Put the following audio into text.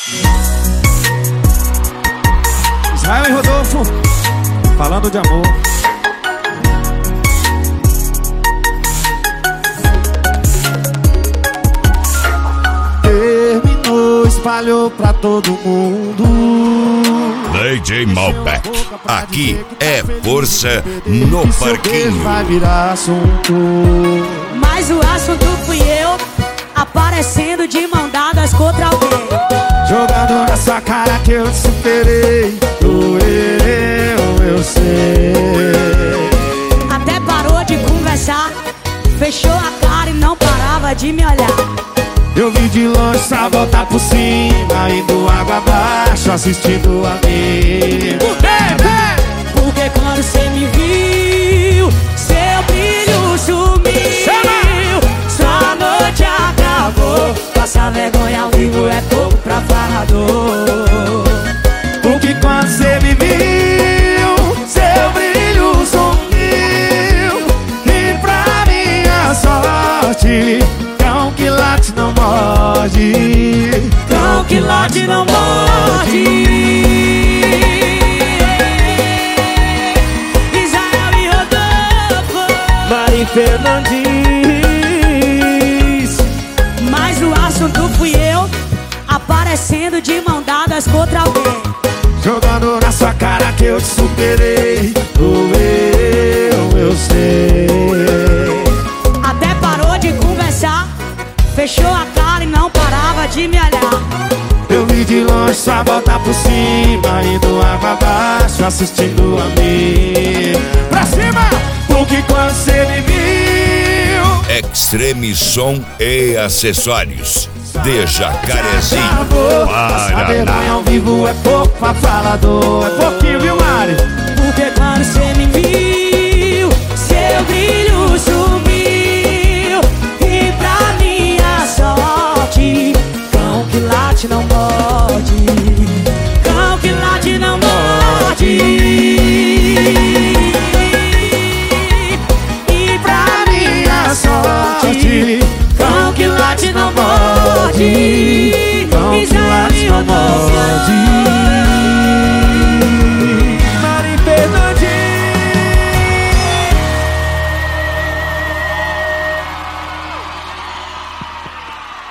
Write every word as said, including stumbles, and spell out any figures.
Israel e Rodolfo, falando de amor. Terminou, espalhou pra todo mundo. D J Malbec, aqui é força no parquinho. Vai virar assunto. Mas o assunto fui eu, aparecendo de mão dadas contra alguém. Jogando na sua cara que eu te superei. Doeu, eu sei. Até parou de conversar, fechou a cara e não parava de me olhar. Eu vi de longe só voltar por cima, indo água abaixo, assistindo a mim. Porque quando cê me viu, seu brilho sumiu. Sua noite acabou. Passar vergonha ao vivo é pouco pra falador. Porque quando cê me viu, seu brilho sumiu. E pra minha sorte, cão que late não morde. Cão que late não morde. Israel e Rodolfo, Mari Fernandes. mas o assunto fui eu, aparecendo de mão dadas contra alguém. Jogando na sua cara que eu te superei. Doeu, eu sei. Até parou de conversar, fechou a cara e não parava de me olhar. Eu vi de longe só voltar por cima, indo água abaixo, assistindo a mim. Pra cima! Porque quando cê me viu, Extreme Som e Acessórios de Jacarezinho. Para vergonha ao vivo é pouco pra falador. É pouquinho, viu, Mari? Porque quando cê me viu, seu brilho